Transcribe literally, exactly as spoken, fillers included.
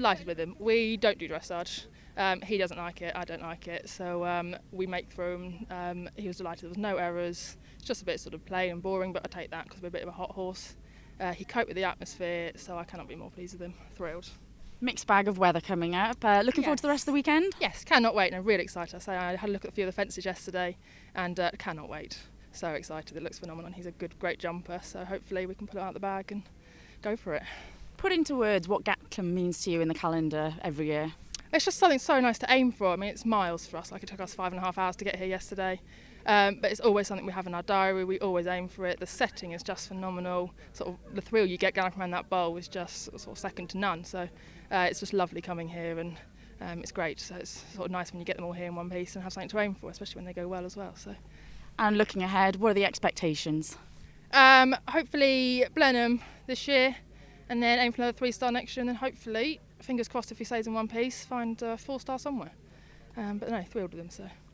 delighted with him. We don't do dressage. Um, he doesn't like it, I don't like it, so um, we make through him. Um, he was delighted, there was no errors. It's just a bit sort of plain and boring, but I take that because we're a bit of a hot horse. Uh, he coped with the atmosphere, so I cannot be more pleased with him. Thrilled. Mixed bag of weather coming up. Uh, looking Yes. forward to the rest of the weekend? Yes, cannot wait, and I'm really excited. I say I had a look at a few of the fences yesterday, and uh, cannot wait. So excited, it looks phenomenal. He's a good, great jumper, so hopefully we can pull it out of the bag and go for it. Put into words what Gatcombe means to you in the calendar every year. It's just something so nice to aim for. I mean, it's miles for us. Like, it took us five and a half hours to get here yesterday. Um, but it's always something we have in our diary. We always aim for it. The setting is just phenomenal. Sort of the thrill you get going around that bowl is just sort of second to none. So uh, it's just lovely coming here, and um, it's great. So it's sort of nice when you get them all here in one piece and have something to aim for, especially when they go well as well. So And looking ahead, what are the expectations? um, hopefully Blenheim this year, and then aim for another three star next year, and then hopefully, fingers crossed, if he stays in one piece, find a four star somewhere. Um, but no, thrilled with him. So.